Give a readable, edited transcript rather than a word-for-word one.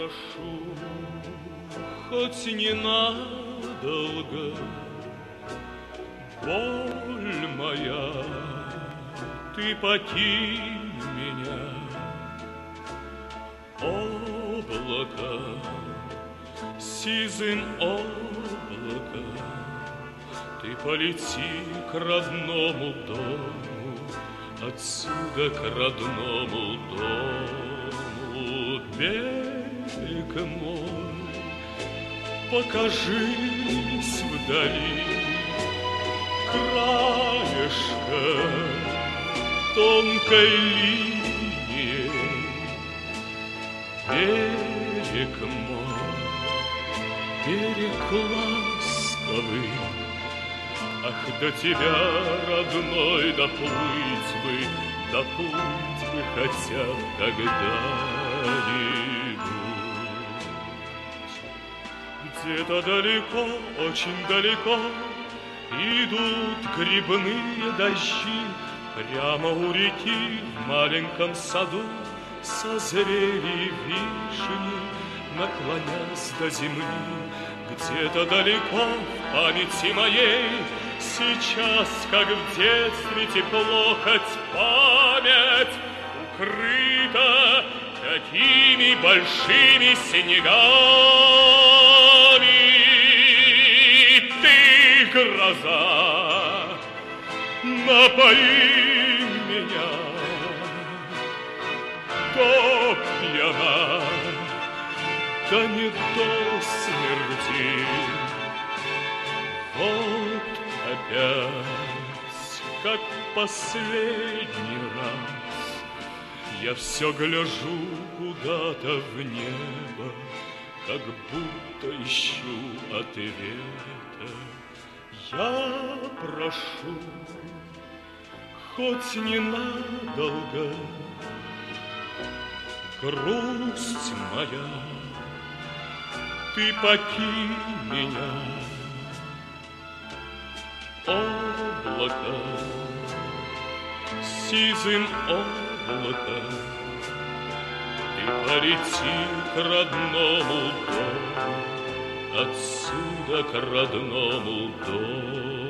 прошу, хоть ненадолго, боль моя, ты покинь меня. Облако, сизым облако, ты полети к родному дому, отсюда к родному дому. Берег мой, покажись вдали, краешко тонкой линией. Берег мой, берег ласковый, ах, до тебя, родной, доплыть бы хотя б когда-нибудь. Где-то далеко, очень далеко идут грибные дожди, прямо у реки в маленьком саду созрели вишни, наклонясь до земли. Где-то далеко в памяти моей сейчас, как в детстве, тепло, хоть память укрыта такими большими снегами. Ты, гроза, напои меня, то пьяна, да не до смерти. Вот опять, как последний раз, я все гляжу куда-то в небо, как будто ищу ответа. Я прошу, хоть ненадолго, грусть моя, ты покинь меня. Облако, сизым облаком, ты полети к родному дому, отсюда к родному дому.